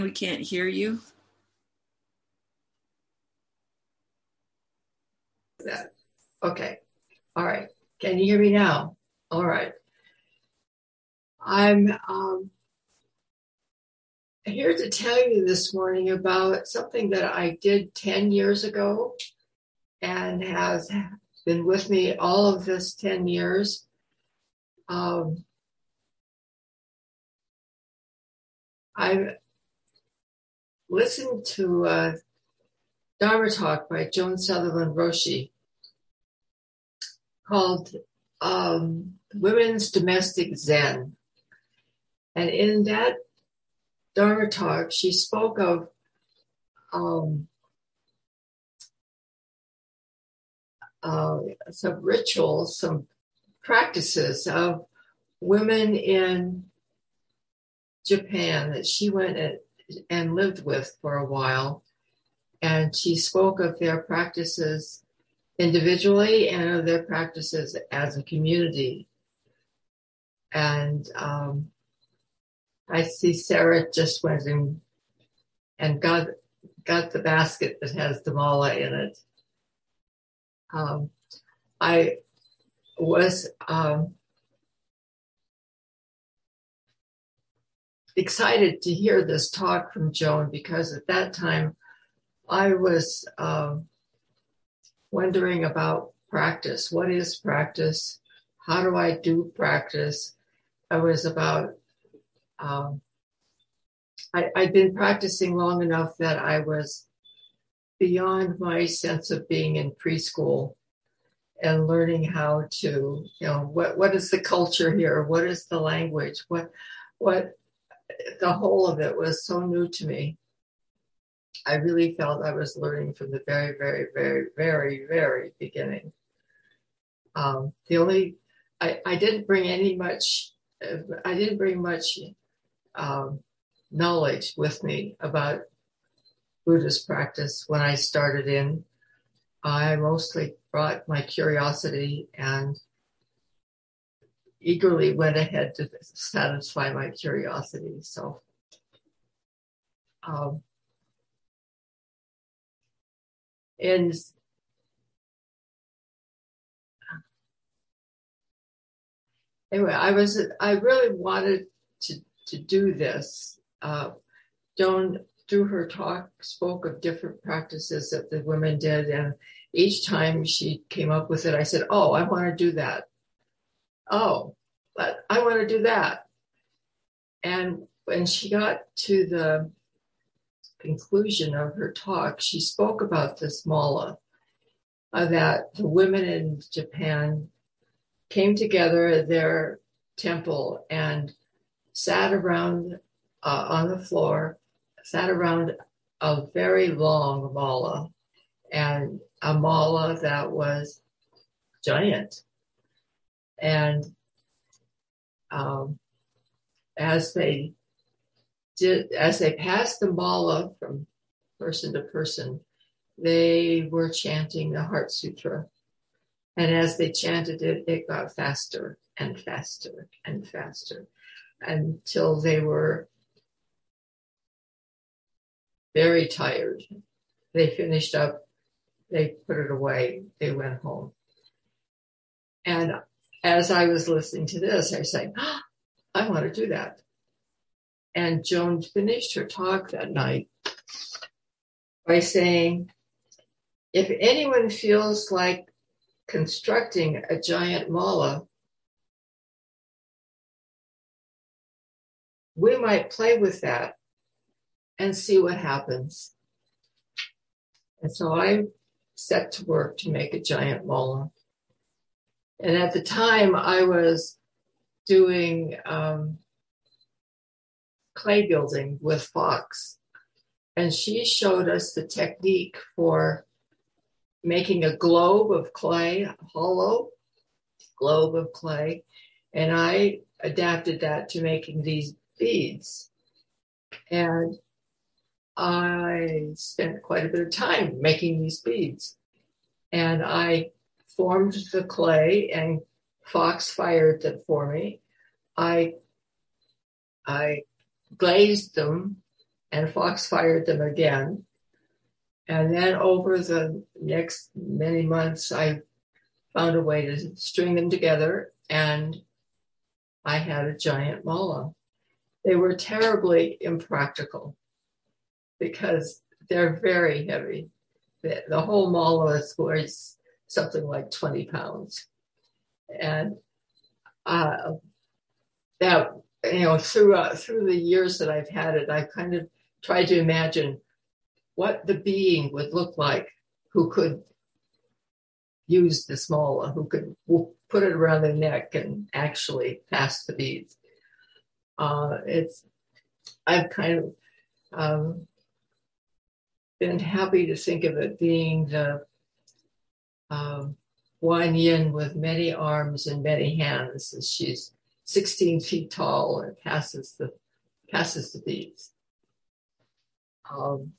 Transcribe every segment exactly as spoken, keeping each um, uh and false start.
We can't hear you. That. Okay. All right. Can you hear me now? All right. I'm um, here to tell you this morning about something that I did ten years ago and has been with me all of this ten years. Um, I listened to uh, Dharma Talk by Joan Sutherland Roshi called um, Women's Domestic Zen. And in that Dharma Talk, she spoke of um, uh, some rituals, some practices of women in Japan that she went and lived with for a while. And she spoke of their practices individually and of their practices as a community. And um, I see Sarah just went and, and got, got the basket that has the mala in it. Um, I was um, excited to hear this talk from Joan because at that time I was um, wondering about practice. What is practice? How do I do practice? I was about, um, I, I'd been practicing long enough that I was beyond my sense of being in preschool and learning how to, you know, what, what is the culture here? What is the language? What, what, the whole of it was so new to me. I really felt I was learning from the very, very, very, very, very beginning. Um, the only, I, I didn't bring any much, I didn't bring much um, knowledge with me about Buddhist practice when I started in. I mostly brought my curiosity and eagerly went ahead to satisfy my curiosity. So, um, and anyway, I was, I really wanted to, to do this. Uh, Joan, through her talk, spoke of different practices that the women did. And each time she came up with it, I said, oh, I want to do that. Oh, but I want to do that. And when she got to the conclusion of her talk, she spoke about this mala, uh, that the women in Japan came together at their temple and sat around uh, on the floor, sat around a very long mala, and a mala that was giant. And um, as they did, as they passed the mala from person to person, they were chanting the Heart Sutra. And as they chanted it, it got faster and faster and faster until they were very tired. They finished up, they put it away, they went home. And as I was listening to this, I was saying, oh, I want to do that. And Joan finished her talk that night by saying, if anyone feels like constructing a giant mala, we might play with that and see what happens. And so I set to work to make a giant mala. And at the time I was doing um, clay building with Fox. And she showed us the technique for making a globe of clay, a hollow globe of clay. And I adapted that to making these beads. And I spent quite a bit of time making these beads. And I formed the clay and Fox fired it for me. I, I glazed them and Fox fired them again. And then over the next many months, I found a way to string them together, and I had a giant mala. They were terribly impractical because they're very heavy. The, the whole mala weighs something like twenty pounds. And uh, that, you know, through, uh, through the years that I've had it, I've kind of tried to imagine what the being would look like who could use this mala, who could put it around their neck and actually pass the beads. Uh, it's, I've kind of um, been happy to think of it being the um, Guan Yin with many arms and many hands. And she's sixteen feet tall and passes the passes the beads. Um,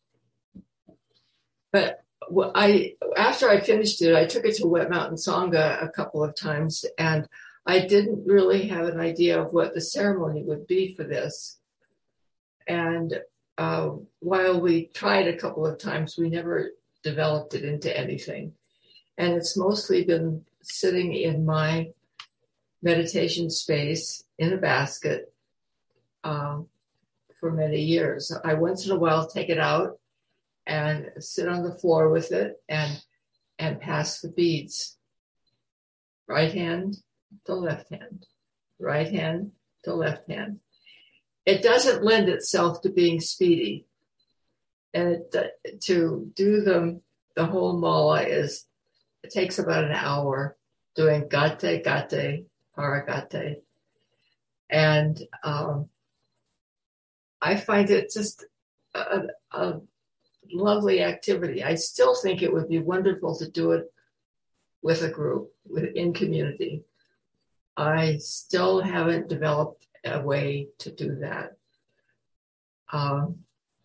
but I, after I finished it, I took it to Wet Mountain Sangha a couple of times, and I didn't really have an idea of what the ceremony would be for this. And uh, while we tried a couple of times, we never developed it into anything. And it's mostly been sitting in my meditation space in a basket um, for many years. I once in a while take it out and sit on the floor with it and and pass the beads. Right hand to left hand, right hand to left hand. It doesn't lend itself to being speedy. And it, to do the, the whole mala is, it takes about an hour doing gate, gate, paragate. And um, I find it just a, a lovely activity. I still think it would be wonderful to do it with a group, with, in community. I still haven't developed a way to do that. Um,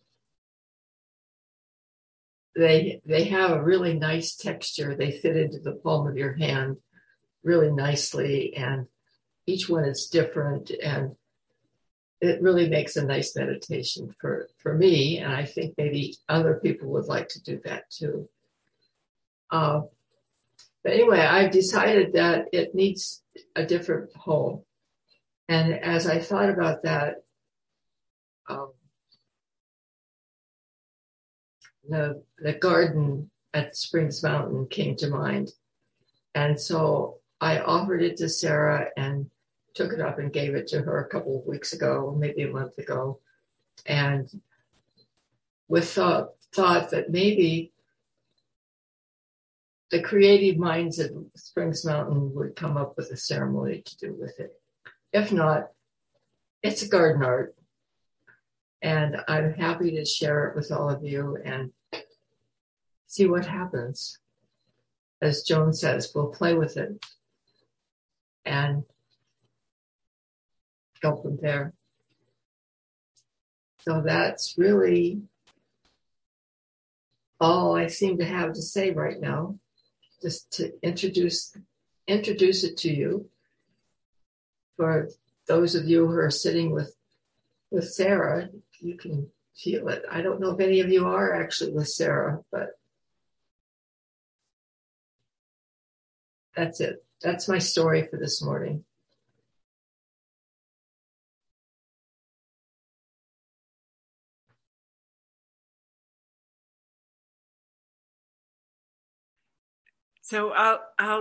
they they have a really nice texture. They fit into the palm of your hand really nicely, and each one is different, and it really makes a nice meditation for, for me, and I think maybe other people would like to do that too. Uh, but anyway, I've decided that it needs a different home. And as I thought about that, um, the, the garden at Springs Mountain came to mind. And so I offered it to Sarah and took it up and gave it to her a couple of weeks ago, maybe a month ago. And with thought, thought that maybe the creative minds at Springs Mountain would come up with a ceremony to do with it. If not, it's a garden art. And I'm happy to share it with all of you and see what happens. As Joan says, we'll play with it and go from there. So that's really all I seem to have to say right now, just to introduce introduce it to you. For those of you who are sitting with with Sarah, you can feel it. I don't know if any of you are actually with Sarah, but that's it. That's my story for this morning. So I'll, I'll